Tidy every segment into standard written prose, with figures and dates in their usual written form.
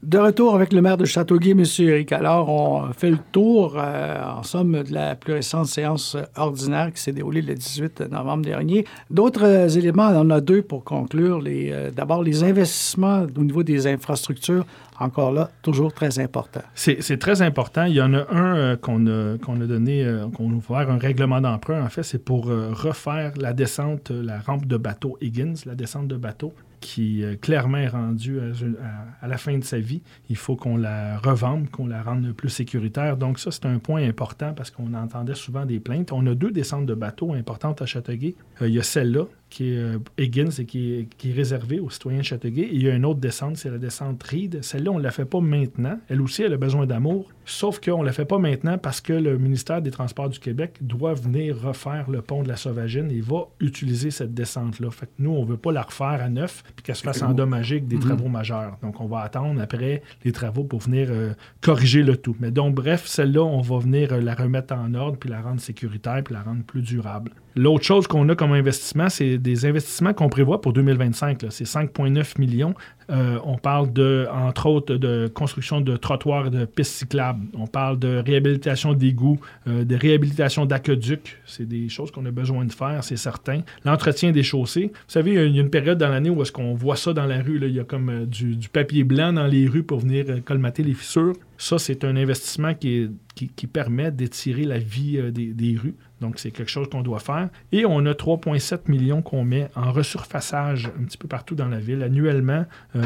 De retour avec le maire de Châteauguay, M. Éric. Alors, on fait le tour, en somme, de la plus récente séance ordinaire qui s'est déroulée le 18 novembre dernier. D'autres éléments, on en a deux pour conclure. D'abord, les investissements au niveau des infrastructures, encore là, toujours très important. C'est très important. Il y en a un qu'on a donné, qu'on va faire un règlement d'emprunt, en fait, c'est pour refaire la descente, la rampe de bateau Higgins, la descente de bateau, qui clairement est rendue à la fin de sa vie. Il faut qu'on la revende, qu'on la rende plus sécuritaire. Donc ça, c'est un point important parce qu'on entendait souvent des plaintes. On a 2 descentes de bateaux importantes à Châteauguay. Il y a celle-là, qui est Higgins et qui est réservée aux citoyens de Châteauguay. Et il y a une autre descente, c'est la descente Reed. Celle-là, on ne la fait pas maintenant. Elle aussi, elle a besoin d'amour. Sauf qu'on ne la fait pas maintenant parce que le ministère des Transports du Québec doit venir refaire le pont de la Sauvagine et va utiliser cette descente-là. Fait que nous, on ne veut pas la refaire à neuf puis qu'elle se fasse endommager avec des travaux majeurs. Donc, on va attendre après les travaux pour venir corriger le tout. Mais donc, bref, celle-là, on va venir la remettre en ordre puis la rendre sécuritaire puis la rendre plus durable. L'autre chose qu'on a comme investissement, c'est des investissements qu'on prévoit pour 2025. Là. C'est 5,9 millions. On parle, entre autres, de construction de trottoirs et de pistes cyclables. On parle de réhabilitation d'égouts, de réhabilitation d'aqueducs. C'est des choses qu'on a besoin de faire, c'est certain. L'entretien des chaussées. Vous savez, il y a une période dans l'année où est-ce qu'on voit ça dans la rue. Là. Il y a comme du papier blanc dans les rues pour venir colmater les fissures. Ça, c'est un investissement qui permet d'étirer la vie des rues. Donc, c'est quelque chose qu'on doit faire. Et on a 3,7 millions qu'on met en resurfaçage un petit peu partout dans la ville. Annuellement,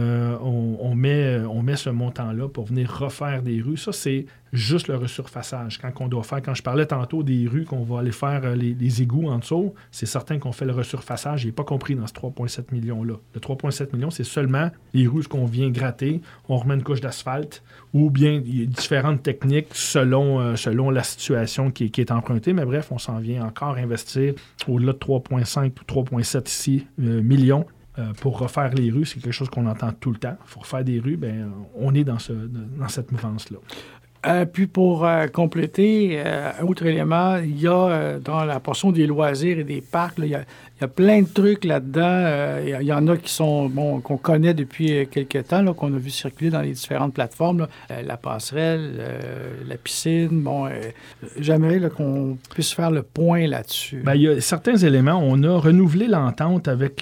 on met ce montant-là pour venir refaire des rues. Ça, c'est juste le resurfaçage. Quand je parlais tantôt des rues qu'on va aller faire les égouts en dessous, c'est certain qu'on fait le resurfaçage. Il n'est pas compris dans ce 3,7 millions-là. Le 3,7 millions, c'est seulement les rues qu'on vient gratter, on remet une couche d'asphalte, ou bien il y a différentes techniques selon la situation qui est empruntée. Mais bref, on s'en vient encore investir au-delà de 3,5 ou 3,7 ici millions pour refaire les rues. C'est quelque chose qu'on entend tout le temps. Il faut refaire des rues, bien, on est dans cette mouvance-là. Puis pour compléter, un autre élément, il y a dans la portion des loisirs et des parcs, là, il y a plein de trucs là-dedans. Il y en a qui sont qu'on connaît depuis quelques temps, là, qu'on a vu circuler dans les différentes plateformes. Là. La passerelle, la piscine. J'aimerais là, qu'on puisse faire le point là-dessus. Bien, il y a certains éléments. On a renouvelé l'entente avec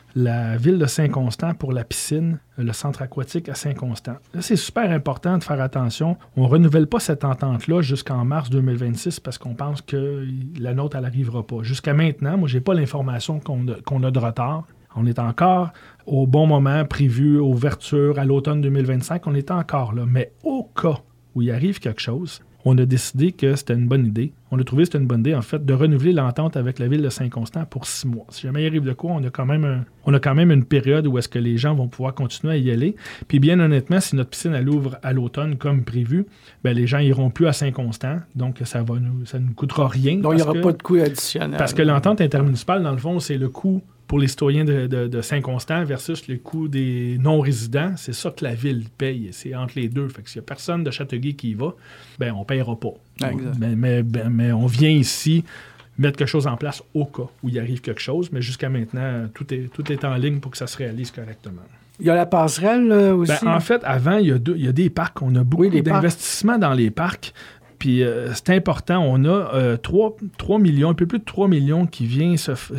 la ville de Saint-Constant pour la piscine, le centre aquatique à Saint-Constant. Là, c'est super important de faire attention. On ne renouvelle pas cette entente-là jusqu'en mars 2026 parce qu'on pense que la nôtre, elle n'arrivera pas. Jusqu'à maintenant, moi, je n'ai pas l'information qu'on a de retard. On est encore au bon moment prévu, ouverture à l'automne 2025. On est encore là. Mais au cas où il arrive quelque chose, on a décidé que c'était une bonne idée. On a trouvé que c'était une bonne idée, en fait, de renouveler l'entente avec la ville de Saint-Constant pour 6 mois. Si jamais il arrive de quoi, on a quand même une période où est-ce que les gens vont pouvoir continuer à y aller. Puis bien honnêtement, si notre piscine, elle ouvre à l'automne comme prévu, bien, les gens n'iront plus à Saint-Constant. Donc, ça ne nous coûtera rien. Donc, il n'y aura pas de coût additionnel. Parce que l'entente intermunicipale, dans le fond, c'est le coût pour les citoyens de Saint-Constant versus le coût des non-résidents. C'est ça que la ville paye. C'est entre les deux. Fait que s'il n'y a personne de Châteauguay qui y va, ben on ne paiera pas. Exact. Mais on vient ici mettre quelque chose en place au cas où il arrive quelque chose. Mais jusqu'à maintenant, tout est en ligne pour que ça se réalise correctement. Il y a la passerelle aussi. En fait, avant, il y a des parcs. On a beaucoup d'investissements dans les parcs. Puis c'est important, on a 3 millions, un peu plus de 3 millions qui viennent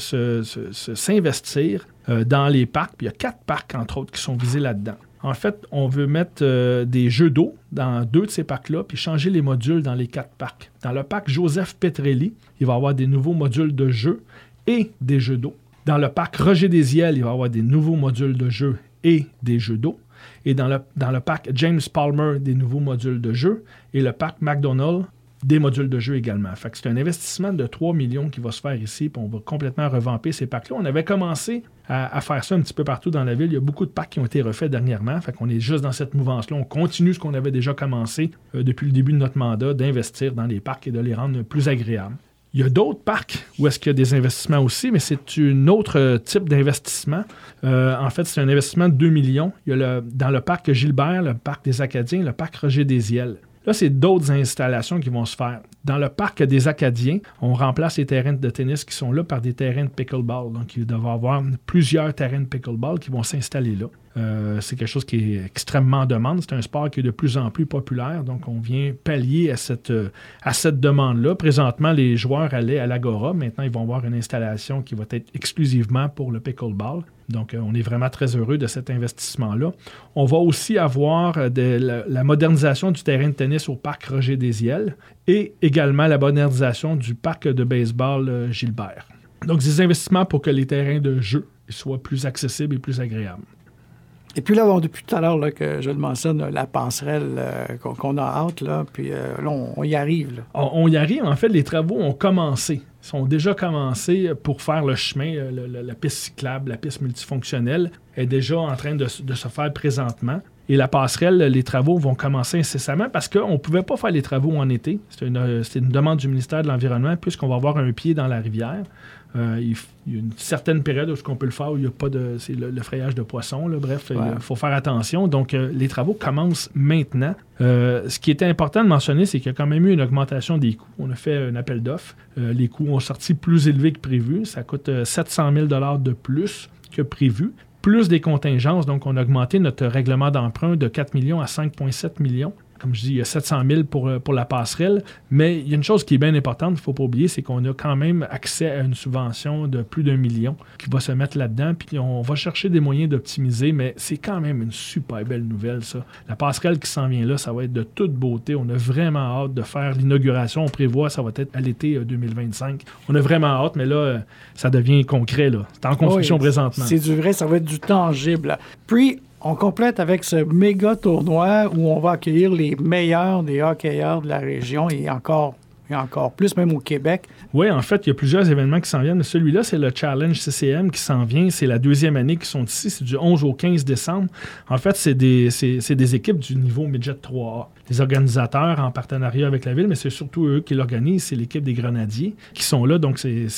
s'investir dans les parcs. Puis il y a 4 parcs, entre autres, qui sont visés là-dedans. En fait, on veut mettre des jeux d'eau dans 2 de ces parcs-là, puis changer les modules dans les 4 parcs. Dans le parc Joseph Petrelli, il va y avoir des nouveaux modules de jeux et des jeux d'eau. Dans le parc Roger Desiel, il va y avoir des nouveaux modules de jeux et des jeux d'eau. Et dans le parc James Palmer, des nouveaux modules de jeu. Et le parc McDonald, des modules de jeu également. Fait que c'est un investissement de 3 millions qui va se faire ici, puis on va complètement revamper ces parcs-là. On avait commencé à faire ça un petit peu partout dans la ville. Il y a beaucoup de parcs qui ont été refaits dernièrement. Fait qu'on est juste dans cette mouvance-là. On continue ce qu'on avait déjà commencé depuis le début de notre mandat, d'investir dans les parcs et de les rendre plus agréables. Il y a d'autres parcs où est-ce qu'il y a des investissements aussi, mais c'est un autre type d'investissement. En fait, c'est un investissement de 2 millions. Il y a dans le parc Gilbert, le parc des Acadiens, le parc Roger Desiel. Là, c'est d'autres installations qui vont se faire. Dans le parc des Acadiens, on remplace les terrains de tennis qui sont là par des terrains de pickleball. Donc, il va y avoir plusieurs terrains de pickleball qui vont s'installer là. C'est quelque chose qui est extrêmement en demande. C'est un sport qui est de plus en plus populaire. Donc, on vient pallier à cette demande-là. Présentement, les joueurs allaient à l'Agora. Maintenant, ils vont avoir une installation qui va être exclusivement pour le pickleball. Donc, on est vraiment très heureux de cet investissement-là. On va aussi avoir la modernisation du terrain de tennis au parc Roger-Désiel et également la modernisation du parc de baseball Gilbert. Donc, des investissements pour que les terrains de jeu soient plus accessibles et plus agréables. Et puis là, depuis tout à l'heure là, que je le mentionne, la passerelle qu'on a hâte, là, puis là, on y arrive. Là. On y arrive. En fait, les travaux ont commencé. Ils sont déjà commencés pour faire le chemin, la piste cyclable, la piste multifonctionnelle est déjà en train de se faire présentement. Et la passerelle, les travaux vont commencer incessamment parce qu'on ne pouvait pas faire les travaux en été. C'était une demande du ministère de l'Environnement puisqu'on va avoir un pied dans la rivière. Il y a une certaine période où on peut le faire où il n'y a pas de... C'est le frayage de poissons. Là, bref, il faut faire attention. Donc, les travaux commencent maintenant. Ce qui était important de mentionner, c'est qu'il y a quand même eu une augmentation des coûts. On a fait un appel d'offres. Les coûts ont sorti plus élevés que prévu. Ça coûte 700 000 $ de plus que prévu. Plus des contingences. Donc, on a augmenté notre règlement d'emprunt de 4 millions à 5,7 millions. Comme je dis, il y a 700 000 pour la passerelle. Mais il y a une chose qui est bien importante, il ne faut pas oublier, c'est qu'on a quand même accès à une subvention de plus d'1 million qui va se mettre là-dedans. Puis on va chercher des moyens d'optimiser, mais c'est quand même une super belle nouvelle, ça. La passerelle qui s'en vient là, ça va être de toute beauté. On a vraiment hâte de faire l'inauguration. On prévoit, ça va être à l'été 2025. On a vraiment hâte, mais là, ça devient concret, là. C'est en construction présentement. C'est du vrai, ça va être du tangible. Là. Puis, on complète avec ce méga tournoi où on va accueillir les meilleurs des hockeyeurs de la région et encore plus, même au Québec. Oui, en fait, il y a plusieurs événements qui s'en viennent. Celui-là, c'est le Challenge CCM qui s'en vient. C'est la deuxième année qu'ils sont ici. C'est du 11 au 15 décembre. En fait, c'est des équipes du niveau Midget 3A. Les organisateurs en partenariat avec la ville, mais c'est surtout eux qui l'organisent. C'est l'équipe des Grenadiers qui sont là. Donc, c'est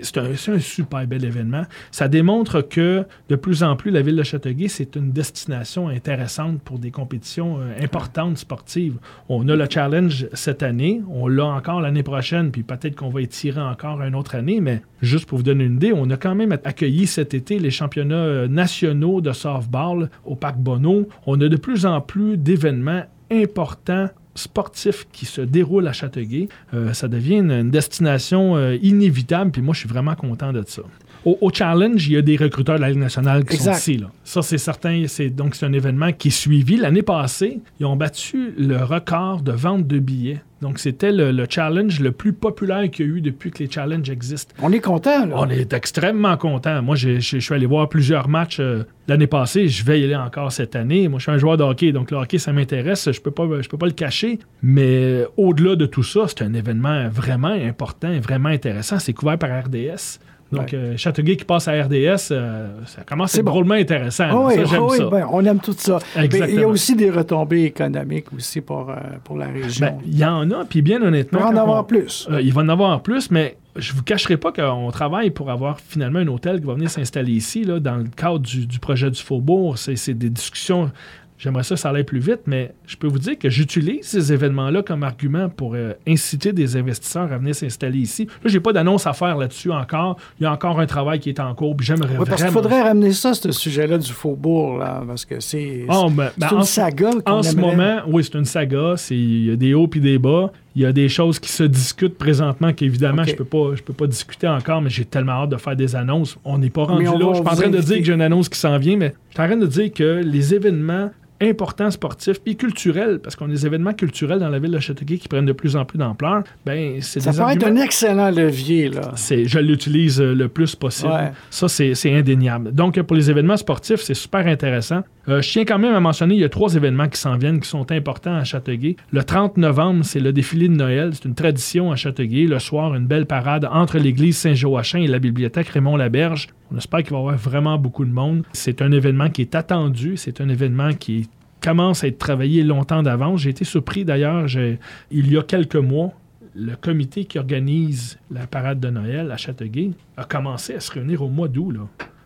un super bel événement. Ça démontre que, de plus en plus, la ville de Châteauguay, c'est une destination intéressante pour des compétitions importantes sportives. On a le Challenge cette année. On l'a encore l'année prochaine, puis peut-être qu'on va étirer encore une autre année, mais juste pour vous donner une idée, on a quand même accueilli cet été les championnats nationaux de softball au Parc Bonneau. On a de plus en plus d'événements importants sportifs qui se déroulent à Châteauguay. Ça devient une destination inévitable, puis moi, je suis vraiment content de ça. Au Challenge, il y a des recruteurs de la Ligue nationale qui sont ici. Là. Ça, c'est certain. Donc, c'est un événement qui est suivi. L'année passée, ils ont battu le record de vente de billets. Donc, c'était le challenge le plus populaire qu'il y a eu depuis que les challenges existent. On est content, là. On est extrêmement content. Moi, je suis allé voir plusieurs matchs l'année passée. Je vais y aller encore cette année. Moi, je suis un joueur de hockey, donc le hockey, ça m'intéresse. Je peux pas le cacher. Mais au-delà de tout ça, c'est un événement vraiment important et vraiment intéressant. C'est couvert par RDS. Donc, Châteauguay qui passe à RDS, ça commence à être drôlement intéressant. Oh oui, ça, j'aime ça. Ben, on aime tout ça. Exactement. Il y a aussi des retombées économiques aussi pour la région. Il y en a, puis bien honnêtement... Il va en avoir plus. Il va en avoir plus, mais je ne vous cacherai pas qu'on travaille pour avoir finalement un hôtel qui va venir s'installer ici, là, dans le cadre du projet du Faubourg. C'est des discussions... J'aimerais ça aille plus vite, mais je peux vous dire que j'utilise ces événements-là comme argument pour inciter des investisseurs à venir s'installer ici. Là, j'ai pas d'annonce à faire là-dessus encore. Il y a encore un travail qui est en cours, puis j'aimerais vraiment... Parce qu'il faudrait ramener ça, ce sujet-là du Faubourg, là, parce que c'est une saga. En ce moment, oui, c'est une saga. Il y a des hauts puis des bas. Il y a des choses qui se discutent présentement qu'évidemment, je peux pas discuter encore, mais j'ai tellement hâte de faire des annonces. On n'est pas rendu là. Je suis pas en train de dire que j'ai une annonce qui s'en vient, mais je suis en train de dire que les événements importants sportifs et culturels, parce qu'on a des événements culturels dans la ville de Châteauguay qui prennent de plus en plus d'ampleur, ben c'est ça des peut être un excellent levier, là. Je l'utilise le plus possible. Ouais. Ça, c'est indéniable. Donc, pour les événements sportifs, c'est super intéressant. Je tiens quand même à mentionner, il y a 3 événements qui s'en viennent, qui sont importants à Châteauguay. Le 30 novembre, c'est le défilé de Noël. C'est une tradition à Châteauguay. Le soir, une belle parade entre l'église Saint-Joachim et la bibliothèque Raymond-Laberge. On espère qu'il va y avoir vraiment beaucoup de monde. C'est un événement qui est attendu. C'est un événement qui commence à être travaillé longtemps d'avance. J'ai été surpris d'ailleurs, il y a quelques mois, le comité qui organise la parade de Noël à Châteauguay a commencé à se réunir au mois d'août, là.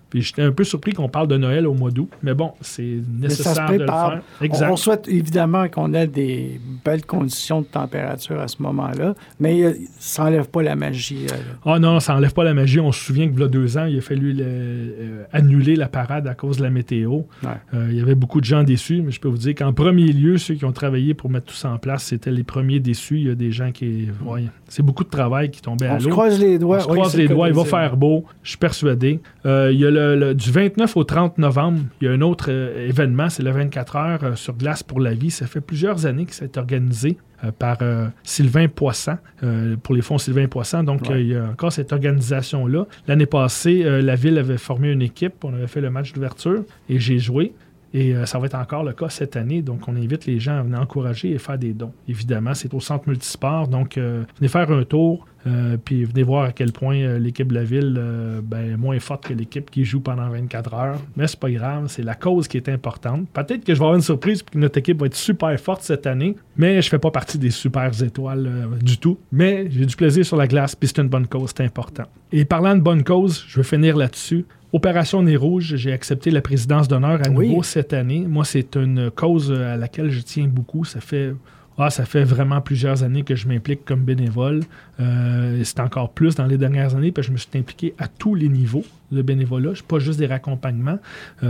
Puis j'étais un peu surpris qu'on parle de Noël au mois d'août. Mais bon, c'est nécessaire de le faire. Exact. On souhaite évidemment qu'on ait des belles conditions de température à ce moment-là, mais ça n'enlève pas la magie. Ah non, ça n'enlève pas la magie. On se souvient que il y a 2 ans, il a fallu annuler la parade à cause de la météo. Ouais. Il y avait beaucoup de gens déçus, mais je peux vous dire qu'en premier lieu, ceux qui ont travaillé pour mettre tout ça en place, c'était les premiers déçus. Il y a des gens qui... Ouais, c'est beaucoup de travail qui tombait à l'eau. On se croise les doigts. On se croise les doigts. Il va faire beau. Je suis persuadé. Il y a du 29 au 30 novembre, il y a un autre événement, c'est le 24 heures sur glace pour la vie. Ça fait plusieurs années que c'est organisé par Sylvain Poisson, pour les fonds Sylvain Poisson. Donc, il y a encore cette organisation-là. L'année passée, la ville avait formé une équipe. On avait fait le match d'ouverture et j'ai joué. Et ça va être encore le cas cette année. Donc, on invite les gens à venir encourager et faire des dons. Évidemment, c'est au Centre Multisport. Donc, venez faire un tour. Puis venez voir à quel point l'équipe de la ville est moins forte que l'équipe qui joue pendant 24 heures. Mais c'est pas grave, c'est la cause qui est importante. Peut-être que je vais avoir une surprise et que notre équipe va être super forte cette année, mais je fais pas partie des super étoiles du tout. Mais j'ai du plaisir sur la glace, puis c'est une bonne cause, c'est important. Et parlant de bonne cause, je vais finir là-dessus. Opération Nez Rouge, j'ai accepté la présidence d'honneur à nouveau cette année. Moi, c'est une cause à laquelle je tiens beaucoup. Ça fait vraiment plusieurs années que je m'implique comme bénévole. C'est encore plus dans les dernières années, parce que je me suis impliqué à tous les niveaux de bénévolat. Je pas juste des raccompagnements,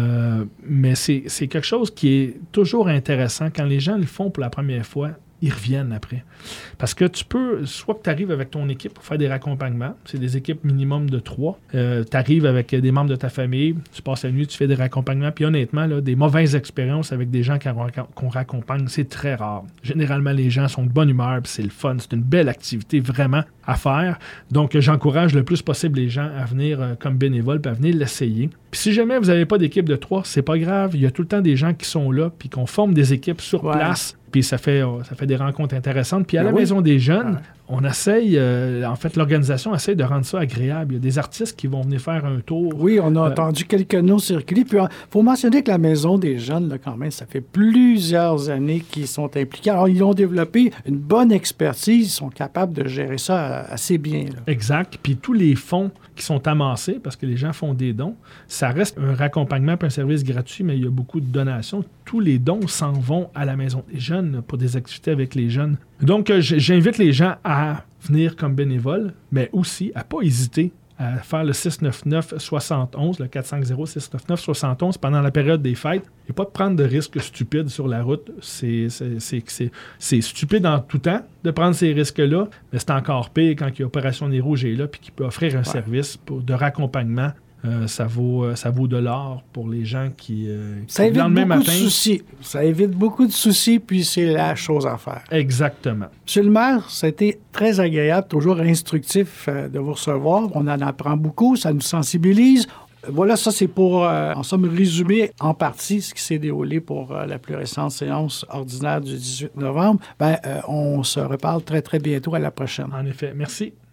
mais c'est quelque chose qui est toujours intéressant. Quand les gens le font pour la première fois, ils reviennent après. Parce que tu peux, soit que tu arrives avec ton équipe pour faire des raccompagnements, c'est des équipes minimum de 3. Tu arrives avec des membres de ta famille, tu passes la nuit, tu fais des raccompagnements, puis honnêtement, là, des mauvaises expériences avec des gens qu'on raccompagne, c'est très rare. Généralement, les gens sont de bonne humeur, puis c'est le fun, c'est une belle activité vraiment à faire. Donc, j'encourage le plus possible les gens à venir comme bénévoles, puis à venir l'essayer. Puis si jamais vous n'avez pas d'équipe de 3, c'est pas grave, il y a tout le temps des gens qui sont là, puis qu'on forme des équipes sur place. Puis ça fait des rencontres intéressantes. Puis à la Maison des Jeunes, on essaye, en fait, l'organisation essaye de rendre ça agréable. Il y a des artistes qui vont venir faire un tour. Oui, on a entendu quelques noms circuler. Puis il faut mentionner que la Maison des Jeunes, là, quand même, ça fait plusieurs années qu'ils sont impliqués. Alors, ils ont développé une bonne expertise. Ils sont capables de gérer ça assez bien. Là. Exact. Puis tous les fonds qui sont amassés, parce que les gens font des dons, ça reste un raccompagnement et un service gratuit, mais il y a beaucoup de donations. Tous les dons s'en vont à la Maison des Jeunes pour des activités avec les jeunes. Donc, j'invite les gens à venir comme bénévoles, mais aussi à ne pas hésiter à faire le 699-71, le 450-699-71 pendant la période des fêtes. Et pas de prendre de risques stupides sur la route. C'est stupide en tout temps de prendre ces risques-là, mais c'est encore pire quand il y a Opération Nez Rouge est là et qui peut offrir un service de raccompagnement. Ça vaut de l'or pour les gens qui ça évite le même beaucoup matin. De soucis. Ça évite beaucoup de soucis, puis c'est la chose à faire. Exactement. Monsieur le maire, ça a été très agréable, toujours instructif de vous recevoir. On en apprend beaucoup, ça nous sensibilise. Voilà, ça c'est pour, en somme, résumer en partie ce qui s'est déroulé pour la plus récente séance ordinaire du 18 novembre. On se reparle très, très bientôt. À la prochaine. En effet. Merci.